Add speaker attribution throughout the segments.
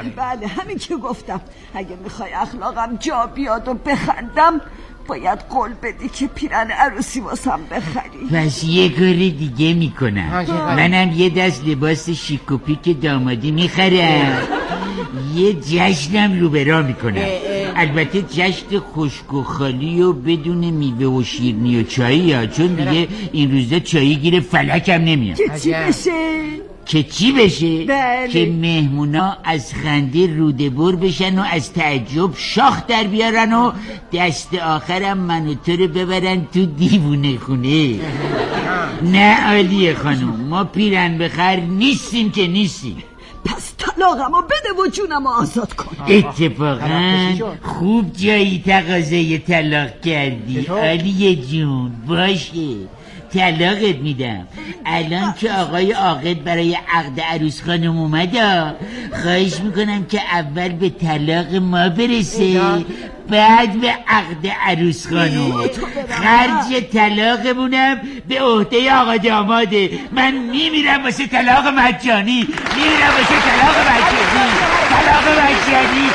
Speaker 1: بله همین که گفتم، اگه میخوای اخلاقم جا بیاد و بخندم باید قول بدی که پیرن عروسی واسم بخری.
Speaker 2: پس یه کار دیگه میکنم، منم یه دست لباس شیک و پیک دامادی میخرم، یه جشنم رو برا میکنم. البته جشن خشک و خالی و بدون میوه و شیرنی و چایی ها، چون دیگه این روزا چایی گیر فلکم نمیاد.
Speaker 1: که چی بشه؟
Speaker 2: که چی بشه؟
Speaker 1: بله.
Speaker 2: که مهمونا از خنده روده بر بشن و از تعجب شاخ در بیارن و دست آخرم من و تو رو ببرن تو دیوونه خونه. نه عالیه خانم، ما پیرن بخر نیستیم که نیستیم.
Speaker 1: پس طلاقمو بده و جونمو آزاد کن.
Speaker 2: اتفاقا خوب جایی تقاضای طلاق کردی عالیه جون. باشه طلاقت میدم. الان که آقای عاقد برای عقد عروس خانم اومده، خواهش میکنم که اول به طلاق ما برسه، بعد به عقد عروس خانم. خرج طلاقمونم به عهده آقا داماده. من میمیرم واسه طلاق مجانی، میمیرم واسه طلاق مجانی، طلاق مجانی.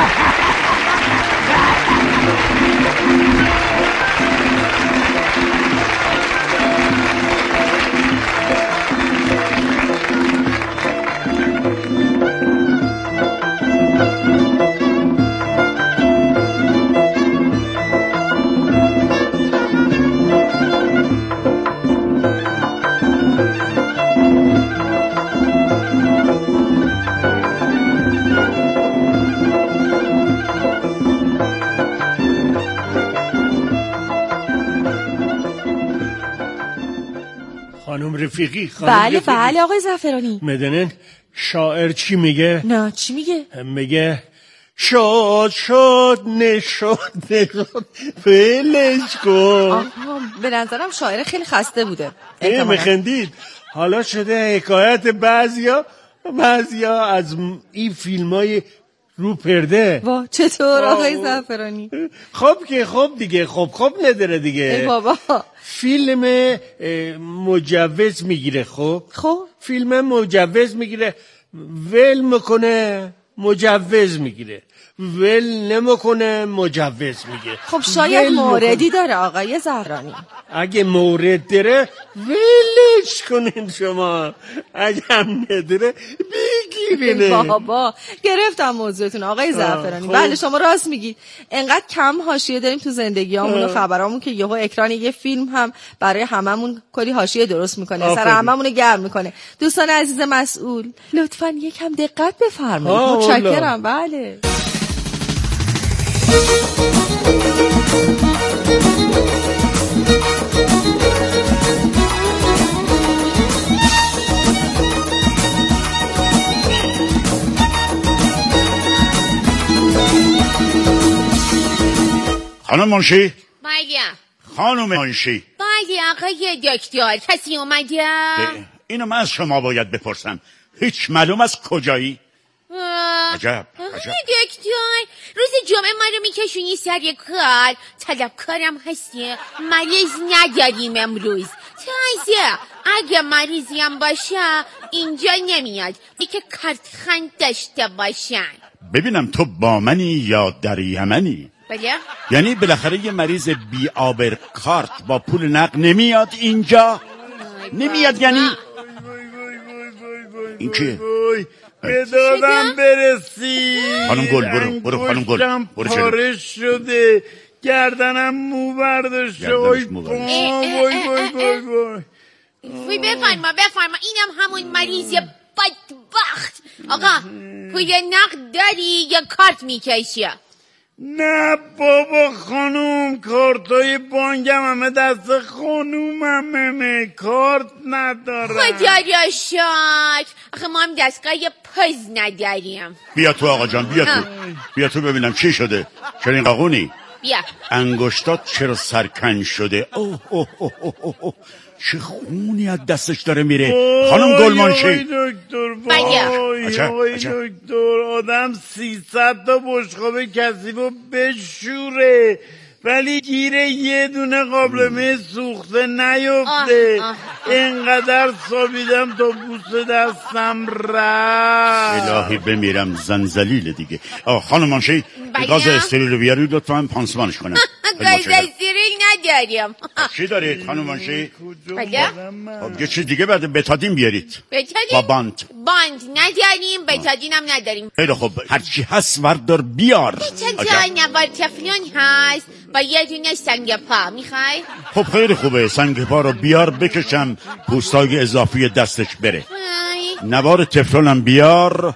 Speaker 3: خانم رفیقی،
Speaker 4: بله آقای زعفرانی.
Speaker 3: میدونین شاعر چی میگه؟
Speaker 4: نه چی میگه؟
Speaker 3: میگه شاد نشد فلش کن.
Speaker 4: به نظرم شاعر خیلی خسته بوده.
Speaker 3: میخندید. حالا شده حکایت بعضیا از این فیلمای رو پرده.
Speaker 4: وا چطور آقای زعفرانی؟
Speaker 3: خب دیگه خب نداره دیگه.
Speaker 4: ای بابا
Speaker 3: فیلم مجوز میگیره. خب فیلم مجوز میگیره، ول میکنه مجوز میگیره، ول نمیکنه مجوز میگه.
Speaker 4: خب شاید موردی داره آقای زهرانی.
Speaker 3: اگه مورد داره ولش کنین شما، اگه هم نداره بگیرینه.
Speaker 4: بابا گرفتم موضوعتون آقای زعفرانی. بله شما راست میگی، انقدر کم حاشیه داریم تو زندگیامون و خبرامون که یهو اکران یه فیلم هم برای هممون کلی حاشیه درست میکنه، سر هممون رو گرم میکنه. دوستان عزیز مسئول لطفاً یکم دقت بفرمایید. متشکرم. بله
Speaker 5: خانم منشی؟
Speaker 6: بله.
Speaker 5: خانم منشی؟
Speaker 6: بله آقای دکتر، کسی اومده؟
Speaker 5: اینو من از شما باید بپرسم، هیچ معلوم از کجایی؟ عجب
Speaker 6: دکتر، روز جمعه ما رو میکشونی سر کار، طلبکارم هستی، مریض نداریم امروز. تازه اگه مریضیم باشه اینجا نمیاد، که کارت خند داشته باشن.
Speaker 5: ببینم تو با منی یا در یمنی؟
Speaker 6: بله؟
Speaker 5: یعنی بالاخره یه مریض بی آبر کارت با پول نقد نمیاد اینجا؟ نمیاد یعنی؟ این چیه؟
Speaker 3: به دادم برسی.
Speaker 5: خانم گل برو خانم گل برو جلو.
Speaker 3: پاره شده، گردنم مو برداشته. وای
Speaker 6: بفرما اینم همون مریض بدبخت. آقا پول نقد داری یا کارت میکشی؟
Speaker 3: نه بابا خانوم، کارتای بانکم همه دست خانوممه، کارت ندارم.
Speaker 6: خدا را شکر، آخه ما هم دستگاه پز نداریم.
Speaker 5: بیا تو آقا جان، بیا تو ببینم چی شده. چرا این قاقونی؟
Speaker 6: بیا.
Speaker 5: انگشتات چرا سرکن شده؟ اوه چه خونی از دستش داره میره. خانم گلمانشی.
Speaker 3: دکتر دکتر، آدم 300 تا بشقاب کثیف رو بشوره، ولی گیر یه دونه قابلمه سوخته نیفته. اینقدر سابیدم تا بوسه دستم رفت.
Speaker 5: الهی بمیرم زنزلیل دیگه. خانم منشی گاز استریل رو بیارید لطفا پانسمانش کنم.
Speaker 6: گاز استریل نداریم.
Speaker 5: چی دارید خانم منشی؟
Speaker 6: بله
Speaker 5: یه چیز دیگه بعد بتادین بیارید. با باند
Speaker 6: نداریم، بتادین هم نداریم.
Speaker 5: خیلی خوب هرچی هست وردار بیار.
Speaker 6: چند تا نوار تفلون هست با یه دونه سنگ پا میخوای؟
Speaker 5: خب خیلی خوبه، سنگ پا رو بیار بکشم پوستای اضافی دستش بره. نوار تفلونم بیار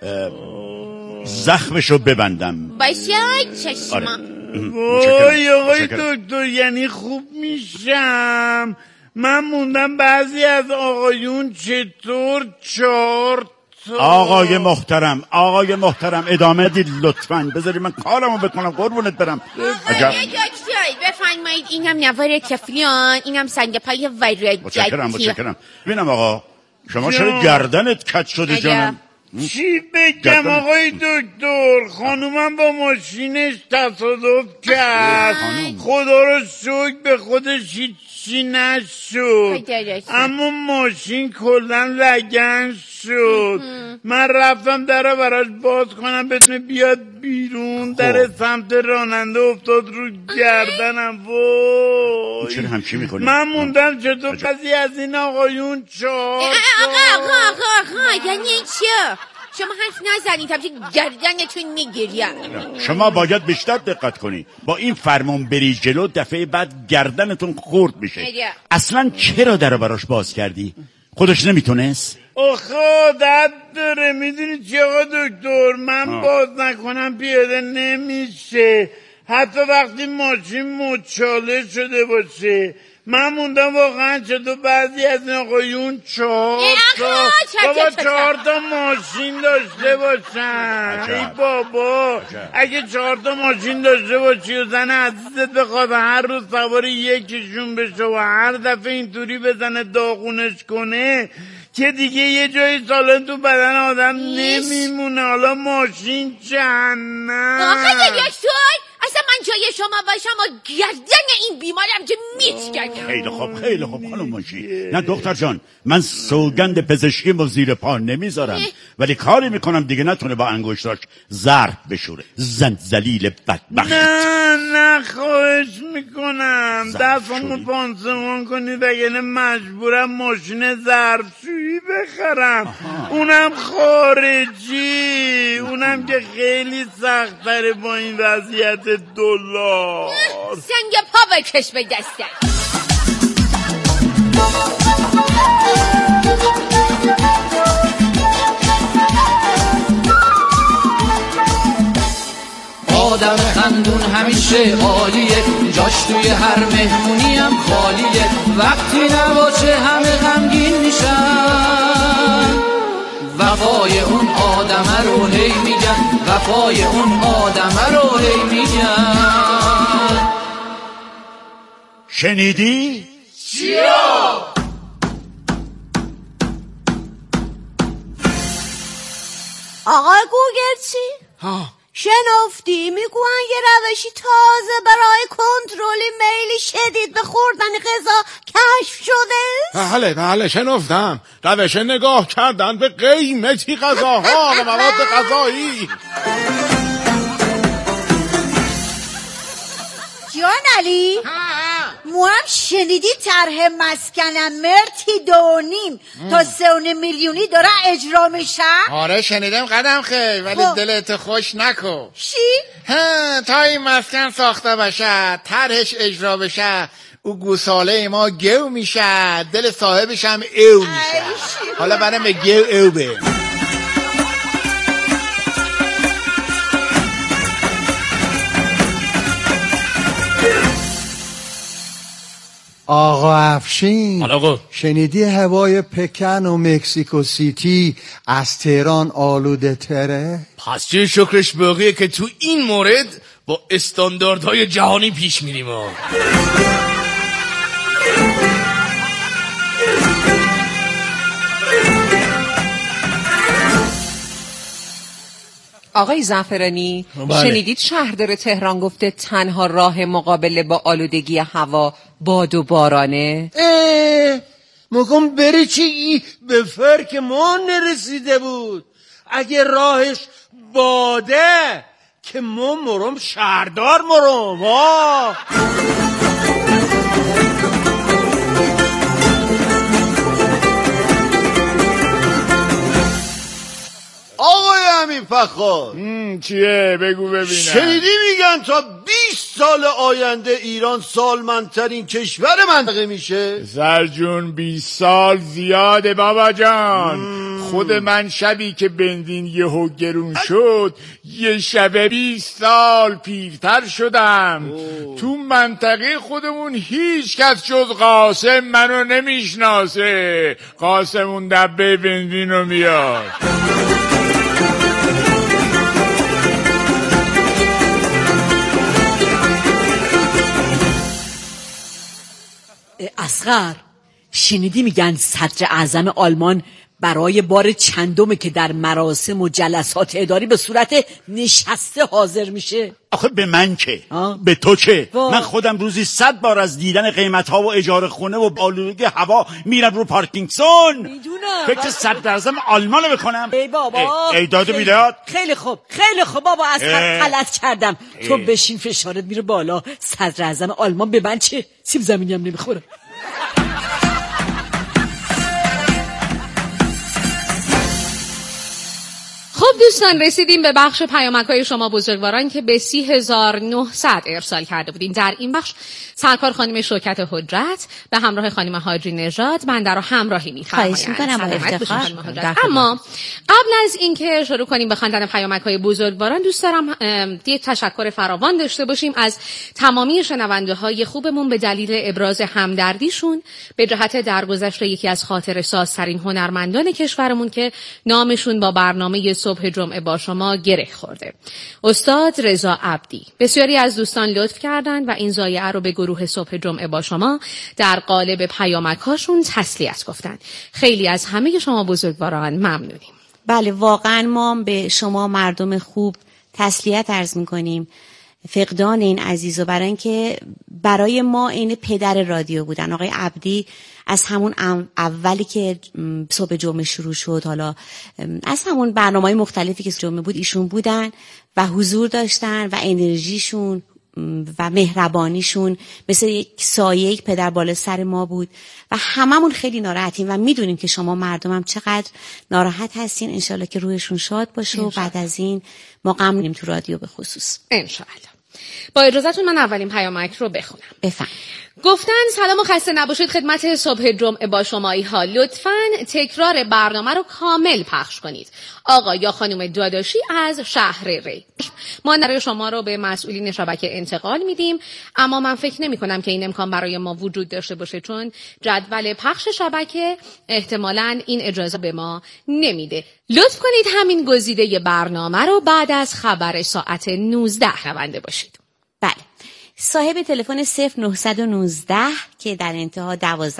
Speaker 5: زخمشو ببندم.
Speaker 6: باشه چشما.
Speaker 3: وای آقای دکتر یعنی خوب میشم؟ من موندم بعضی از آقایون چطور 4 تا.
Speaker 5: آقای محترم ادامه دید لطفاً. بذاری من کارمو بکنم قربونت برم.
Speaker 6: دکتر بفرمایید این هم نوار تفلون، این هم سنگ پای ورقی.
Speaker 5: متشکرم. ببینم آقا شما چرا گردنت کج شده جانم؟
Speaker 3: چی بگم آقای دکتر؟ خانومم با ماشینش تصادف کرد. خدا رو شکر به خودش هیچی نشد، اما ماشین کلا لگن شد. من رفتم در براش باز کنم بتونه بیاد بیرون. در سمت راننده افتاد رو گردنم. وای
Speaker 5: چرا همچی میکنی؟
Speaker 3: من موندم چطور کسی از این آقایون 4
Speaker 6: آقا یعنی چیه؟ شما حرف نزنید همچه گردنتون میگیریم.
Speaker 5: شما باید بیشتر دقت کنی. با این فرمون بری جلو دفعه بعد گردنتون خورد میشه. اصلا چرا در براش باز کردی؟ خودش نمیتونست؟
Speaker 3: داد داره. میدونی چی آقا دکتر؟ من باز نکنم پیاده نمیشه، حتی وقتی ماشین مچاله شده باشه. من موندم واقعا چطور بعضی از این آقایون 4 تا ماشین داشته باشن. ای بابا اگه 4 تا ماشین داشته باشی و زن عزیزت بخواد هر روز سوار یکیشون بشه و هر دفعه اینطوری بزنه داغونش کنه که دیگه یه جای سالن تو بدن آدم نمیمونه. حالا ماشین جهنم.
Speaker 6: آقا دکتر اصلا من جای شما باشم و گردن این بیمارم که میچکنم.
Speaker 5: خیلی خوب خانم منشی. نه دختر جان من سوگند پزشکی و زیر پا نمیذارم، ولی کاری میکنم دیگه نتونه با انگشتاش ظرف بشوره. زلیل بدبخت.
Speaker 3: نه خواهش میکنم دستمو پانسمان کنید اگه مجبورم ماشین ظرفشویی بخرم. اونم خارجی، اونم که خیلی سخت تره با این وضعیت دلار.
Speaker 6: سنگ پا بکش به دستم.
Speaker 7: آدم خندون همیشه عالیه، جاش توی هر مهمونی هم خالیه. وقتی نباشه همه غمگین میشن، وفای اون آدم رو هی میگن، وفای اون آدم رو هی میگن.
Speaker 5: شنیدی؟
Speaker 7: چیا؟
Speaker 1: آقای گوگل چی؟ شنفتی میگوین یه روشی تازه برای کنترل میل شدید به خوردن غذا کشف شده؟
Speaker 8: بله شنفتم. روش نگاه کردن به قیمتی غذاها و مواد غذایی.
Speaker 1: جان علی مو هم شنیدی طرح مسکنم مرتی 2.5 تا 3.5 میلیونی داره اجرا میشه؟
Speaker 8: آره شنیدم قدم خیلی، ولی دلت خوش نکن.
Speaker 1: چی؟
Speaker 8: تا این مسکن ساخته بشه طرحش اجرا بشه او گوساله ما گو میشه، دل صاحبش هم او میشه. حالا برم به گو او به.
Speaker 9: آقا افشین شنیدی هوای پکن و مکسیکو سیتی از تهران آلوده تره؟
Speaker 10: پس چه شکرش باقیه که تو این مورد با استانداردهای جهانی پیش میریم.
Speaker 11: آقای زعفرانی، شنیدید شهردار تهران گفته تنها راه مقابله با آلودگی هوا باد و بارانه؟
Speaker 12: مگم بری چی به فرق ما نرسیده بود. اگه راهش باده که ما مرم شهردار مرم.
Speaker 13: آقای امین فخار،
Speaker 3: چیه؟ بگو ببینم.
Speaker 13: شنیدی میگن تا 20 سال آینده ایران سالمندترین کشور منطقه میشه؟
Speaker 3: سرجون 20 سال زیاده بابا جان. خود من شبی که بنزین یهو گرون شد یه شبه 20 سال پیرتر شدم. تو منطقه خودمون هیچ کس جز قاسم منو نمیشناسه. قاسم اون دبه بنزین رو میاد.
Speaker 14: اصغر، شنیدی میگن صدر اعظم آلمان برای بار چندمه که در مراسم و جلسات اداری به صورت نشسته حاضر میشه؟
Speaker 5: آخه به من چه؟ به تو چه؟ من خودم روزی 100 بار از دیدن قیمت‌ها و اجاره خونه و آلودگی هوا میرم رو پارکینگسون.
Speaker 14: میدونم.
Speaker 5: فکر صدر اعظم آلمانو بکنم.
Speaker 14: ای بابا،
Speaker 5: ای داد و بیداد.
Speaker 14: خیلی خوب بابا، از غلط کردم. تو بشین فشارت میره بالا. صدر اعظم آلمان به من چه؟ سیب زمینی هم نمیخوره.
Speaker 15: خب دوستان، رسیدیم به بخش پیامک‌های شما بزرگواران که به 30,900 ارسال کرده بودین. در این بخش سرکار خانم شوکت حجت به همراه خانم حاجی نژاد بنده را همراهی می‌فرمایند.
Speaker 16: خواهش می‌کنم با افتخار.
Speaker 15: اما قبل از اینکه شروع کنیم به خواندن پیامک‌های بزرگواران، دوست دارم یه تشکر فراوان داشته باشیم از تمامی شنونده‌های خوبمون به دلیل ابراز همدردیشون به جهت درگذشت یکی از خاطره‌سازترین هنرمندان کشورمون که نامشون با برنامه صبح جمعه با شما گره خورده. استاد رضا عبدی. بسیاری از دوستان لطف کردند و این ضایعه رو به گروه صبح جمعه با شما در قالب پیامک‌هاشون تسلیت گفتن. خیلی از همه شما بزرگواران ممنونیم.
Speaker 16: بله، واقعا ما به شما مردم خوب تسلیت عرض می‌کنیم. فقدان این عزیزو، برای اینکه برای ما این پدر رادیو بودن. آقای عبدی از همون اولی که صبح جمعه شروع شد، حالا از همون برنامه‌های مختلفی که جمعه بود، ایشون بودن و حضور داشتن و انرژیشون و مهربانیشون مثل یک سایه، یک پدر بالا سر ما بود و هممون خیلی ناراحتیم و میدونیم که شما مردم هم چقدر ناراحت هستین. انشالله که روحشون شاد باشه و بعد از این ما غم نیم تو رادیو به خصوص.
Speaker 15: انشالله. با اجازهتون من اولین پیامک رو بخونم.
Speaker 16: بفهم.
Speaker 15: گفتن سلام و خسته نباشید خدمت صبح جمعه با شمایی ها. لطفاً تکرار برنامه رو کامل پخش کنید. آقا یا خانم داداشی از شهر ری. ما نظر شما رو به مسئولین شبکه انتقال میدیم، اما من فکر نمی کنم که این امکان برای ما وجود داشته باشه، چون جدول پخش شبکه احتمالاً این اجازه به ما نمیده. لطف کنید همین گزیده برنامه رو بعد از خبر ساعت 19 شنونده باشید.
Speaker 16: بله. صاحب تلفن 0919 که در انتها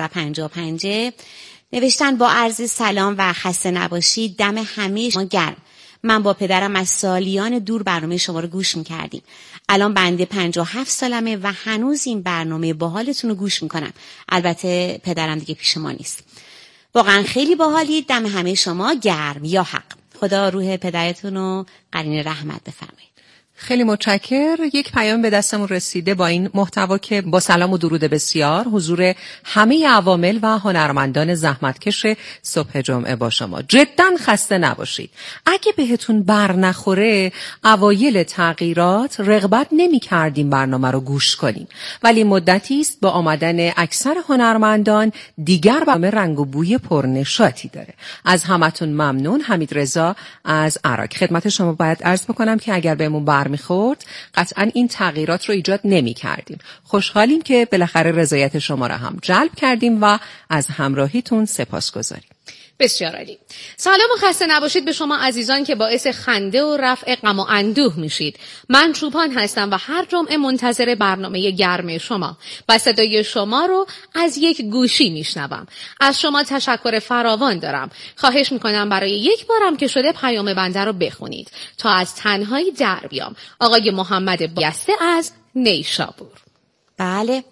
Speaker 16: 1255 نوشتن با عرض سلام و خسته نباشید، دم همه شما گرم. من با پدرم از سالیان دور برنامه شما رو گوش میکردیم. الان بنده 57 سالمه و هنوز این برنامه باحالتون رو گوش میکنم. البته پدرم دیگه پیش ما نیست. واقعا خیلی باحالید، دم همه شما گرم. یا حق. خدا روح پدرتون رو قرین رحمت بفرمایید.
Speaker 11: خیلی متشکر. یک پیام به دستمون رسیده با این محتوا که با سلام و درود بسیار حضور همه عوامل و هنرمندان زحمتکش صبح جمعه با شما. جدا خسته نباشید. اگه بهتون بر نخوره، اوایل تغییرات رغبت نمی کردیم برنامه رو گوش کنیم، ولی مدتی است با آمدن اکثر هنرمندان دیگر برنامه رنگ و بوی پرنشاطی داره. از همتون ممنون. حمید رضا از عراق. خدمت شما باید عرض بکنم که اگر بهمون میخورد قطعا این تغییرات رو ایجاد نمی کردیم. خوشحالیم که بالاخره رضایت شما را هم جلب کردیم و از همراهیتون سپاسگزاریم.
Speaker 15: بسیار عالی. سلام و خسته نباشید به شما عزیزان که باعث خنده و رفع غم و اندوه میشید. من چوپان هستم و هر جمعه منتظر برنامه گرم شما و صدای شما رو از یک گوشی میشنوم. از شما تشکر فراوان دارم. خواهش میکنم برای یک بارم که شده پیام بنده رو بخونید تا از تنهایی در بیام. آقای محمد بایسته از نیشابور.
Speaker 16: بله.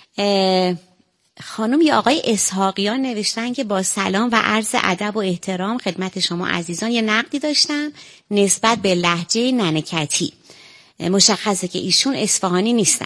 Speaker 16: خانم یا آقای اسحاقیان نوشتن که با سلام و عرض ادب و احترام خدمت شما عزیزان یه نقدی داشتم نسبت به لهجه ننکتی. مشخصه که ایشون اصفهانی نیستن.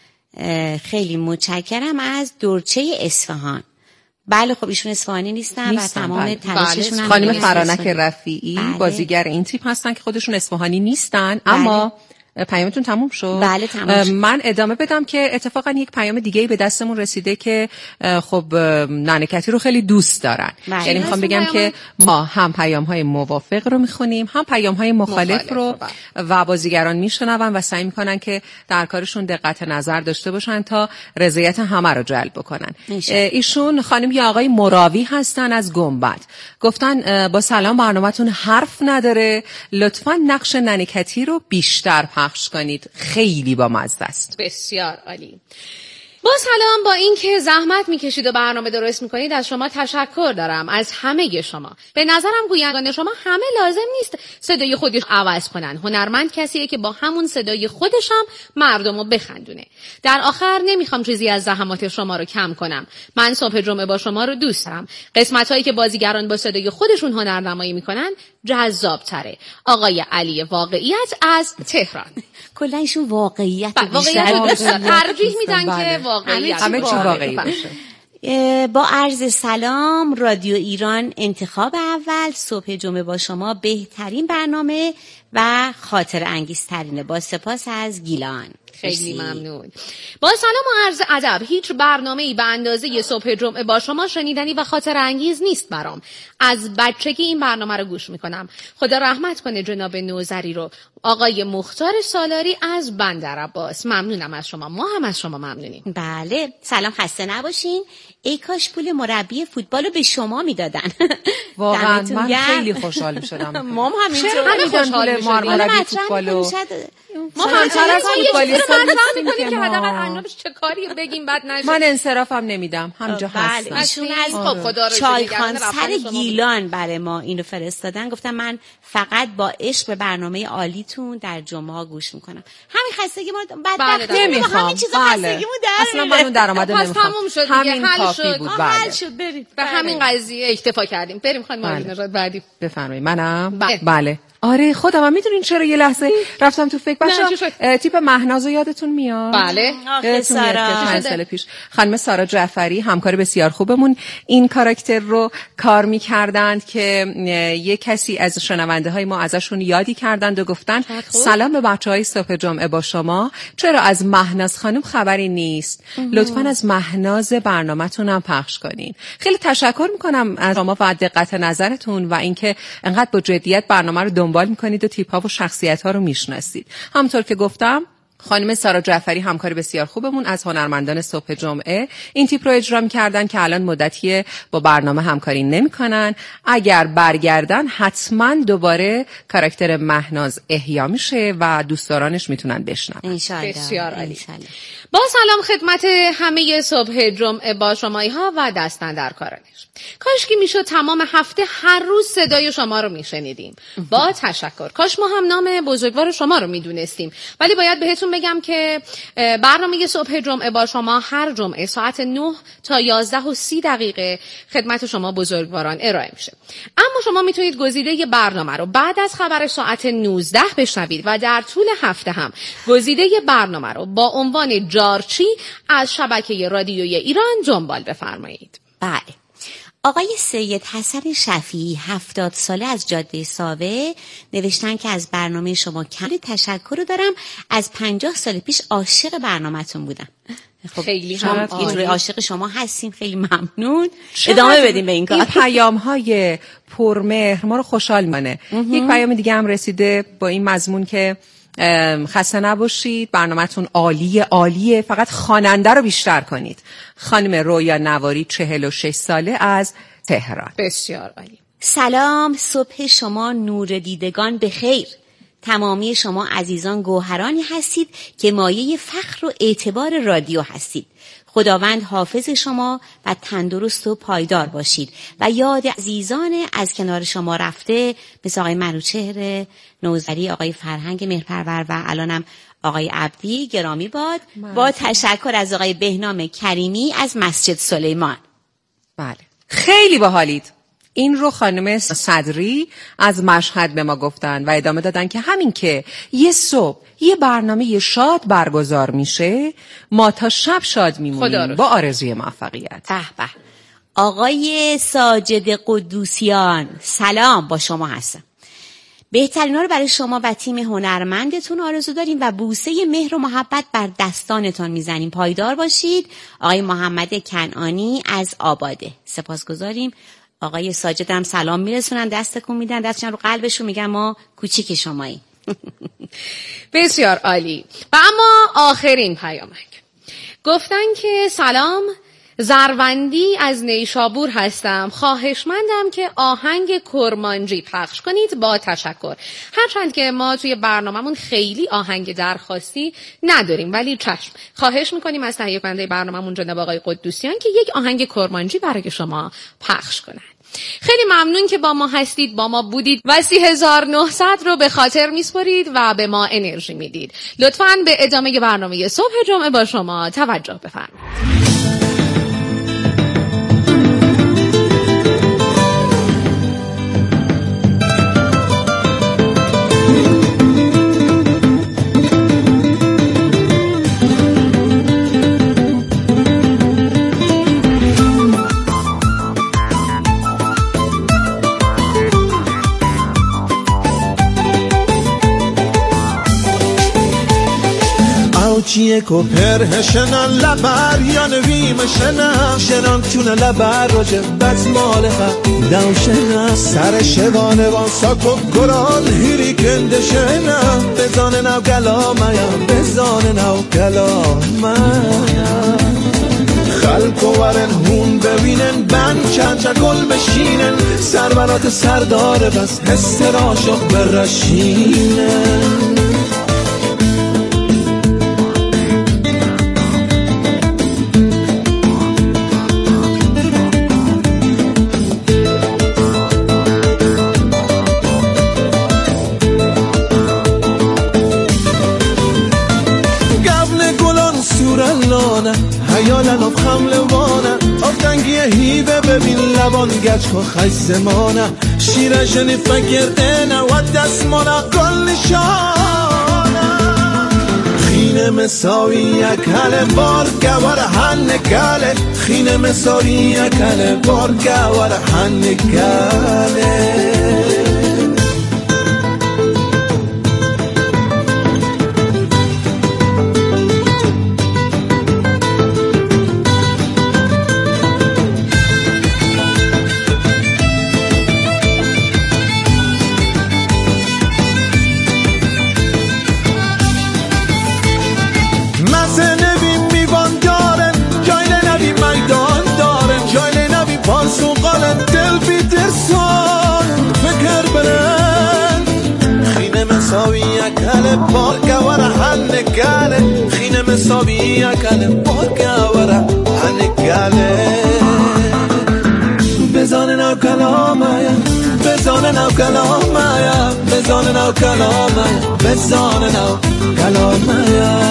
Speaker 16: خیلی متشکرم از دورچه اصفهان. بله خب ایشون اصفهانی نیستن و تمام تلاششون هم
Speaker 11: خانم فرانک رفیعی بازیگر این تیپ هستن که خودشون اصفهانی نیستن اما پیامتون تموم شد؟
Speaker 16: بله تموم شد.
Speaker 11: من ادامه بدم که اتفاقا یک پیام دیگه به دستمون رسیده که خب ننکتی رو خیلی دوست دارن. یعنی میخوام بگم که ما هم پیام‌های موافق رو میخونیم هم پیام‌های مخالف رو و بازیگران میشنون و سعی میکنن که در کارشون دقت نظر داشته باشن تا رضایت همه رو جلب بکنن. ایشون خانم یا آقای مراوی هستن از گنبد. گفتن با سلام برنامه‌تون حرف نداره، لطفاً نقش ننکتی رو بیشتر پخش کنید، خیلی بامزه است.
Speaker 15: بسیار عالی. با سلام، با اینکه زحمت میکشید و برنامه درست میکنید از شما تشکر دارم، از همه شما. به نظرم گویندگان شما همه لازم نیست صدای خودش عوض کنن. هنرمند کسیه که با همون صدای خودش هم مردم رو بخندونه. در آخر نمیخوام چیزی از زحمات شما رو کم کنم. من صبح جمعه با شما رو دوست دارم. قسمت هایی که بازیگران با صدای خودشون هنرنمایی میکنن جذاب تره. آقای علی واقعیت از تهران.
Speaker 16: کلا ایشون واقعیت
Speaker 15: ترجیح میدن که واقعیت
Speaker 11: همه چی واقعی باشه.
Speaker 16: با عرض سلام، رادیو ایران انتخاب اول، صبح جمعه با شما بهترین برنامه و خاطر انگیزترینه. با سپاس از گیلان.
Speaker 15: خیلی ممنون. با سلام و عرض ادب، هیچ برنامه‌ای به اندازه صبح جمعه با شما شنیدنی و خاطر انگیز نیست برام. از بچگی این برنامه رو گوش میکنم. خدا رحمت کنه جناب نوذری رو. آقای مختار سالاری از بندرعباس. ممنونم از شما. ما هم از شما ممنونیم.
Speaker 16: بله. سلام، خسته نباشین. ای کاش پول مربی فوتبال رو به شما میدادن.
Speaker 11: واقعا من خیلی خوشحال میشدم.
Speaker 16: ما هم همینطور
Speaker 11: خوشحال مربی فوتبالو.
Speaker 15: ما همچنان از فوتبالیست میکنیم که حداقل انجامش چه کاری بگیم بعد نشه.
Speaker 11: من انصرافم نمیدم، همینجا هستم.
Speaker 16: ایشون از
Speaker 15: خدا رو
Speaker 16: چایخان سر گیلان برای ما اینو فرستادن. گفتم من فقط با عشق به برنامه عالیتون در جمعه ها گوش میکنم. همین خستگی ما بدبخت
Speaker 11: نمیخوام.
Speaker 16: همین چیزا خستگیمون در
Speaker 11: اصلا من اون درآمد نمیخوام.
Speaker 15: همین
Speaker 11: کافی بود.
Speaker 16: حل شد. برید.
Speaker 15: به همین قضیه اکتفا کردیم. بریم خانم نژاد بعدی.
Speaker 11: بفرمایید. منم بله. آره خودم هم میدونین چرا یه لحظه رفتم تو فکر بچه‌ها تیپ مهناز یادتون میاد؟
Speaker 15: بله.
Speaker 11: چند سال پیش خانم سارا جعفری همکار بسیار خوبمون این کاراکتر رو کار میکردند که یه کسی از شنونده های ما ازشون یادی کردند و گفتن سلام به بچهای صبح جمعه با شما، چرا از مهناز خانم خبری نیست؟ لطفاً از مهناز برنامه‌تون هم پخش کنین. خیلی تشکر میکنم از شما و دقت نظرتون و اینکه انقدر با جدیت برنامه رو دنبال میکنید و تیپ ها و شخصیت ها رو میشناسید. همونطور که گفتم خانم سارا جعفری همکار بسیار خوبمون از هنرمندان صبح جمعه این تیپ رو اجرا می‌کردن که الان مدتیه با برنامه همکاری نمی‌کنن. اگر برگردن حتما دوباره کاراکتر مهناز احیا میشه و دوستدارانش میتونن بشنون.
Speaker 15: بسیار عالی. با سلام خدمت همه صبح جمعه با شمایها و دستن در کارانش. کاش که میشد تمام هفته هر روز صدای شما رو میشنیدیم. با تشکر. کاش ما هم نام بزرگوار شما رو میدونستیم. ولی باید بهتون بگم که برنامه صبح جمعه با شما هر جمعه ساعت 9 تا 11:30 خدمت شما بزرگواران ارائه میشه. اما شما میتونید گزیده برنامه رو بعد از خبر ساعت 19 بشنوید و در طول هفته هم گزیده برنامه رو با عنوان جارچی از شبکه رادیوی ایران دنبال بفرمایید.
Speaker 16: بله. آقای سید حسن شفیعی 70 ساله از جاده ساوه نوشتن که از برنامه شما کلی تشکر رو دارم. از 50 سال پیش عاشق برنامه‌تون بودم. خب
Speaker 15: خیلی
Speaker 16: هم اینجوری عاشق شما هستیم، خیلی ممنون. ادامه بدیم به این کار.
Speaker 11: این پیام‌های پرمهر ما رو خوشحال می‌کنه. یک پیام دیگه هم رسیده با این مضمون که خسته نباشید، برنامه‌تون عالیه. فقط خواننده رو بیشتر کنید. خانم رویا نواری 46 ساله از تهران.
Speaker 15: بسیار عالی.
Speaker 16: سلام، صبح شما نور دیدگان بخیر. تمامی شما عزیزان گوهرانی هستید که مایه فخر و اعتبار رادیو هستید. خداوند حافظ شما و تندرست و پایدار باشید و یاد عزیزان از کنار شما رفته مثل آقای منوچهر نوذری، آقای فرهنگ مهرپرور و الانم آقای عبدی گرامی باد. با تشکر از آقای بهنام کریمی از مسجد سلیمان.
Speaker 11: بله، خیلی باحالید. این رو خانم صدری از مشهد به ما گفتن و ادامه دادن که همین که یه صبح یه برنامه شاد برگزار میشه، ما تا شب شاد میمونیم با آرزوی موفقیت.
Speaker 16: به آقای ساجد قدوسیان، سلام، با شما هستم. بهترینا رو برای شما و تیم هنرمندتون آرزو داریم و بوسه مهر و محبت بر دستانتان میزنیم. پایدار باشید. آقای محمد کنعانی از آباده. سپاسگزاریم. آقای ساجد هم سلام میرسونن، دستکون میدن، دستشون رو قلبشون، میگن ما کوچیک شمایی.
Speaker 15: بسیار عالی. و اما آخرین پیامک گفتن که سلام، زروندی از نیشابور هستم. خواهشمندم که آهنگ کرمانجی پخش کنید، با تشکر. هرچند که ما توی برنامه‌مون خیلی آهنگ درخواستی نداریم، ولی چشم، خواهش میکنیم از تهیه کننده برنامه‌مون جناب آقای قدوسیان که یک آهنگ کرمانجی برای شما پخش کنن. خیلی ممنون که با ما هستید، با ما بودید و 3900 رو به خاطر میسپرید و به ما انرژی میدید. لطفاً به ادامه برنامه صبح جمعه با شما توجه بفرمایید.
Speaker 17: چیه کو پرهشنا لبر یا نویمشنا شنان چونه لبر راجه بزمالها دوشنا سر شوانه وان ساکو گرال هیری کندشنا بزانه نو گلامایا بزانه نو گلامایا خلق ورن هون ببینن بن چند گل بشینن سرورات سرداره بس حس راشق برشینن حیالن آف خملوانه آف دنگی هیوه ببین لبان گچ که خیزمانه شیرشنی فکردنه و دستمانه گل نشانه خینه مساوی یکل بار گوار هنگله خینه مساوی یکل بار گوار هنگله هنگاله خینه مساوی اکل بارگاوره هنگاله بزانه نو کلامایا بزانه نو کلامایا بزانه نو کلامایا بزانه نو کلامایا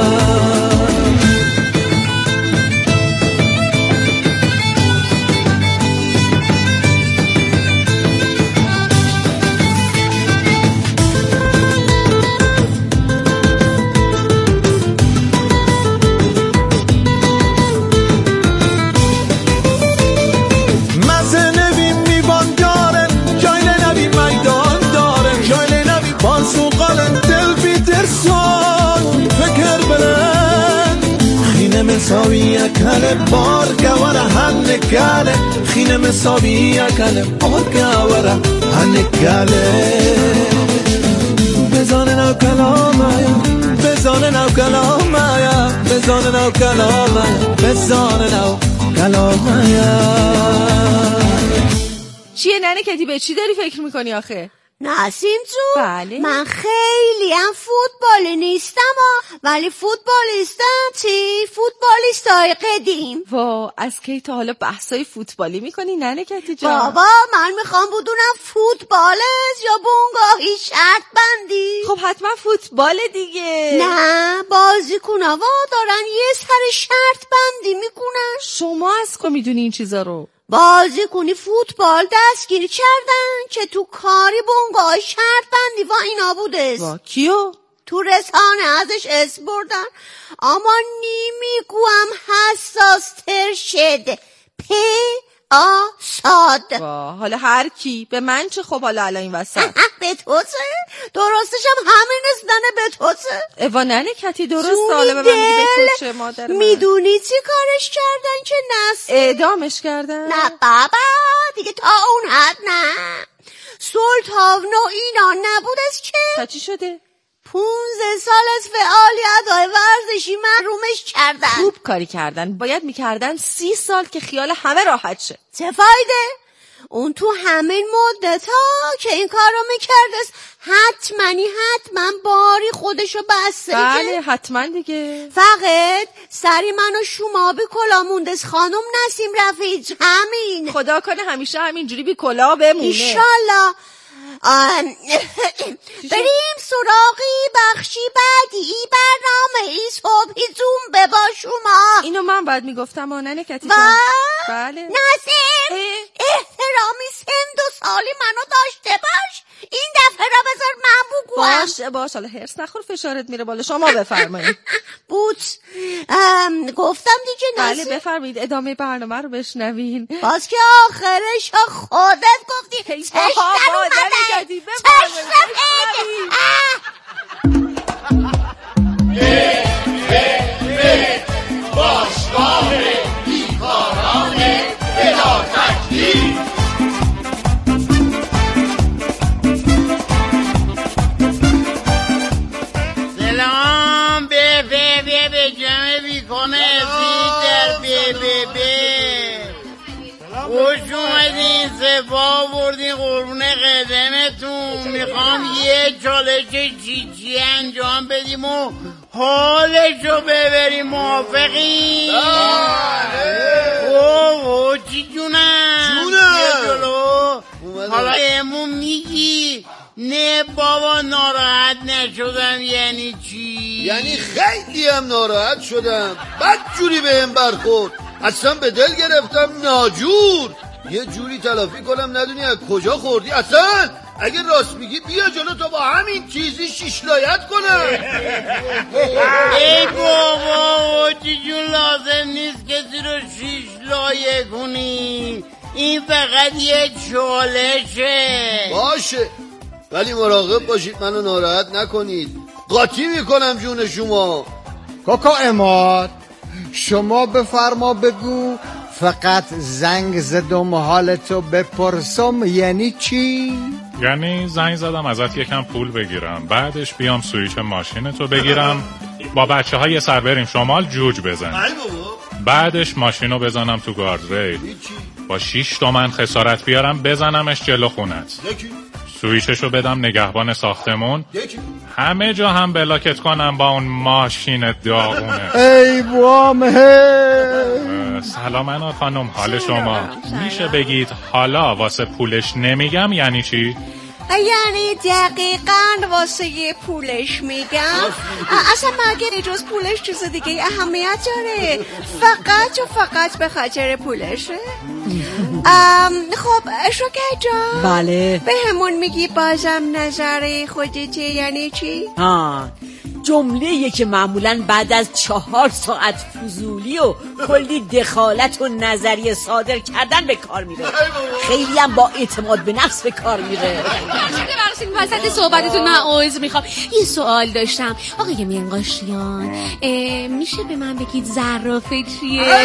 Speaker 17: مساوی اکل بارگاوره هنگاله خینه مساوی اکل بارگاوره هنگاله بزانه نو کلام بزانه نو کلامه بزانه نو کلامه بزانه نو کلامه.
Speaker 4: چیه ننه کتی به چی داری فکر میکنی آخه؟
Speaker 18: نسیم جون
Speaker 4: بله؟
Speaker 18: من خیلی هم فوتبالی نیستم ولی فوتبالیستم چی؟ فوتبالیستای قدیم.
Speaker 4: وا از کی تا حالا بحثای فوتبالی میکنی ننه کتی جان؟
Speaker 18: بابا من میخوام بدونم فوتبالست یا بونگاهی شرط بندی؟
Speaker 4: خب حتما فوتبال دیگه.
Speaker 18: نه بازیکن‌ها دارن یه سر شرط بندی میکنن.
Speaker 4: شما از کجا میدونی این چیزا رو؟
Speaker 18: بازیکنی فوتبال دستگیر کردن که تو کاری بونگاه شرط بندی و اینا بوده.
Speaker 4: با کیو؟
Speaker 18: تو رسانه ازش اسم بردن اما نمیگوام حساس تر شده صاد.
Speaker 4: حالا هر کی به من چه؟ خب حالا الان این وسط
Speaker 18: به توسه درستش هم همین است ننه به توسه.
Speaker 4: اوا ننه کتی درست حالا به من میگی به توسه مادر من.
Speaker 18: میدونی چی کارش کردن که نسل
Speaker 4: اعدامش کردن؟
Speaker 18: نه بابا دیگه تا اون حد نه. سلطان و اینا نبودست که
Speaker 4: تا چی شده؟
Speaker 18: 15 سال از فعالیت‌های ورزشی محرومش کردن.
Speaker 4: خوب کاری کردن. باید میکردن 30 سال که خیال همه راحت شه.
Speaker 18: چه فایده؟ اون تو همین مدت ها که این کارو میکردست حتما باری خودشو بسته.
Speaker 4: بله حتما دیگه.
Speaker 18: فقط سری منو شما بی کلا موندست خانم نسیم رفیج. همین
Speaker 4: خدا کنه همیشه همینجوری بی کلا بمونه
Speaker 18: انشالله. بریم سراغی بخشی بعدی برنامه ای صبحی زوم ببا شما.
Speaker 4: اینو من باید میگفتم آننه کتی بله
Speaker 18: نسیم احترامی سن 2 سالی منو داشته باش. این دفعه را بذار من بگویم.
Speaker 4: باش حالا هرس نخور فشارت میره بالا. شما بفرمایید.
Speaker 18: بوت گفتم دیگه
Speaker 4: بله بفرمایید ادامه برنامه رو بشنوین.
Speaker 18: باز که آخرش خودت گفتی چشم در اومده
Speaker 3: باشگاه بیکاران بلا تکلیف. سلام به جمع بیکنه در خوش اومدین سفا بردین قربون قدمتون. میخوام یه چالش چیچی انجام بدیم و حالشو ببریم. موافقین؟ اوه چی جونم حالا امون میگی نه بابا ناراحت نشدم یعنی چی؟
Speaker 13: یعنی خیلی هم ناراحت شدم. بد جوری به هم برخورد اصلا به دل گرفتم ناجور یه جوری تلافی کنم ندونی از کجا خوردی. اصلا اگه راست میگی بیا جلو تا با همین چیزی شیشلایت کنم.
Speaker 3: ای بابا جون لازم نیست کسی رو شیشلایه کنی. این فقط یه چالشه.
Speaker 13: باشه ولی مراقب باشید منو ناراحت نکنید. قاطی میکنم جون شما.
Speaker 9: کاکا اماد شما بفرما بگو فقط زنگ زدم حالتو بپرسم یعنی چی؟
Speaker 19: یعنی زنگ زدم ازت یکم پول بگیرم بعدش بیام سویچ ماشینتو بگیرم با بچه ها یه سر بریم شمال جوج بزنیم بعدش ماشینو بزنم تو گاردریل با 6 تومن خسارت بیارم بزنمش جلو خونت سویچشو بدم نگهبان ساختمون همه جا هم بلاکت کنم با اون ماشین داغونه.
Speaker 9: ای وامه
Speaker 19: سلام خانم حال شما میشه بگید حالا واسه پولش نمیگم یعنی چی؟
Speaker 18: یعنی دقیقاً واسه پولش میگم. اصلا مگه جز پولش چیز دیگه اهمیت داره؟ فقط به خاطر پولشه. خب شوکه جان
Speaker 14: بله
Speaker 18: به همون میگی بازم نظر خودتی یعنی چی؟
Speaker 14: جمله‌ای که معمولاً بعد از 4 ساعت فضولی و کلی دخالت و نظریه صادر کردن به کار میره خیلی هم با اعتماد به نفس به کار میره.
Speaker 6: ببخشید وسط صحبتتون من عذر میخوام یه سوال داشتم آقای منقاشیان میشه به من بگید زرافه چیه؟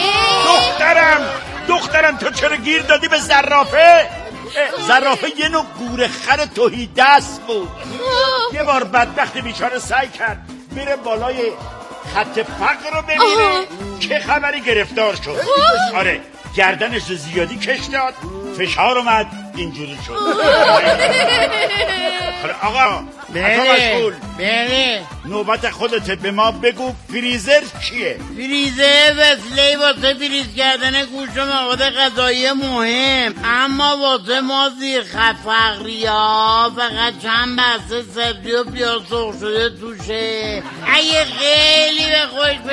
Speaker 5: دخترم تو چرا گیر دادی به زرافه؟ زرافه یه نوع گورخر تهی دست بود. یه بار بدبخت بیچاره سعی کرد میره بالای خط فقر رو ببینه که خبری گرفتار شد. آره گردنش زیادی کش داد، فشار اومد، اینجوری شد. آقا
Speaker 3: بله
Speaker 5: نوبت خودته، به ما بگو فریزر چیه؟
Speaker 3: فریزر وسیله واسه فریز کردن گوشت و مواد غذایی مهم، اما واسه ما زیرخط فقریا فقط چند بسته سبزی و پیاز سرخ شده توشه. اگه خیلی به خوش